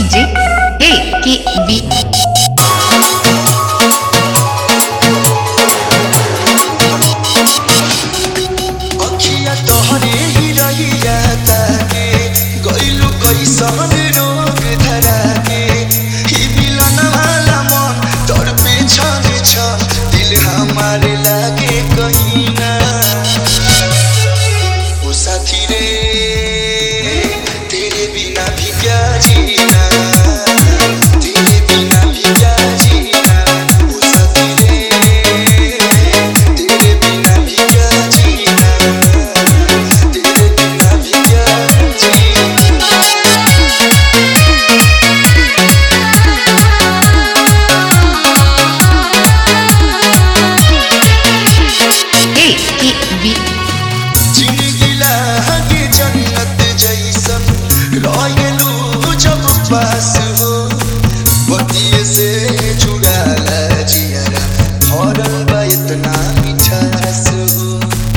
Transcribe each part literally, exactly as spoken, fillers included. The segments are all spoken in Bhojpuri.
डीजे ए के बी। अखिया तोहरे ही रहिया ताके गइलु कैसन रोग धरा के ही मिलन वाला मन तड़पे छन छन दिल हमारे लागे कहीं ना। ओ साथी रे तेरे बिना भी क्या जीना, तेरे बिना भी क्या जीना। ओ साथी रे तेरे बिना भी क्या जीना, तेरे बिना भी क्या जीना। ए के बी। जिंदगी लागे जन्नत जैसन रहेलू जब पास हो, बतिये से जुड़ाला जियारा भरल बा इतना मिठास हो।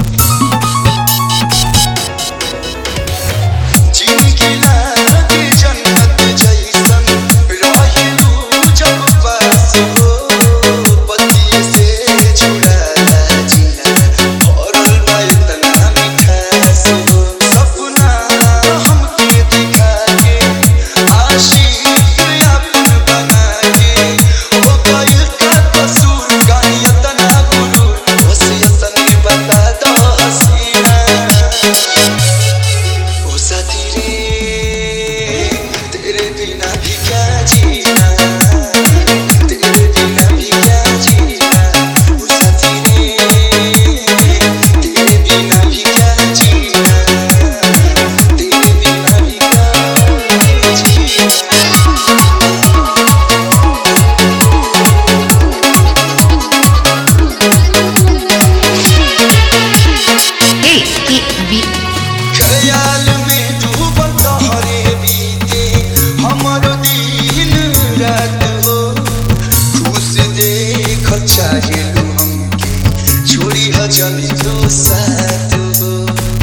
जिंदगी लागे जन्नत जैसन रहेलू जब पास हो, बतिये से जुड़ाला जियारा भरल बा इतना मिठास हो। सपना हमके दिखा के आशिक अपन बना के हो गइल का कसूर, काहे इतना गुरूर, बस इतने बता दो हसीना। ओ साथी रे तेरे बिना भी क्या जीना, तेरे बिना भी क्या जीना। ओ साथी रे तेरे बिना भी क्या जीना, तेरे बिना भी क्या जीना। ए के बी। ख्याल में डूबल तोहरे बीते हमरो दिन रात हो, खुश देखल चाहेलू हमके छोड़ी ह जमी तो साथ हो।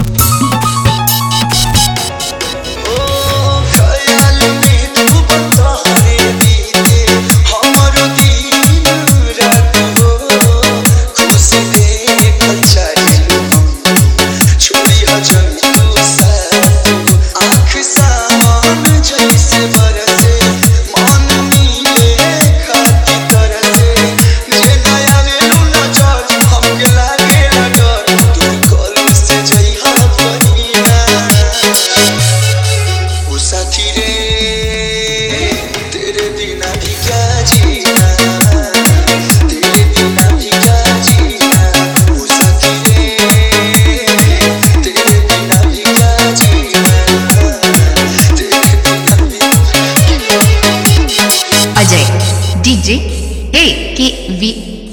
ओ ख्याल में डूबल तोहरे बीते हमरो दिन रात हो, खुश देखल चाहेलू हमके छोड़ी ह जमी तो साथ हो। आँख सावन जैसे बरसे मन मिले खाती तरसे, जे नया वेलू नजर हमके लागे डर, तू कल से जइहा पहिना। ओ साथी रे तेरे बिना भी क्या जीना, तेरे बिना भी क्या जीना। ओ साथी रे तेरे बिना भी क्या जीना, तेरे बिना भी। अजय डीजे ए के बी।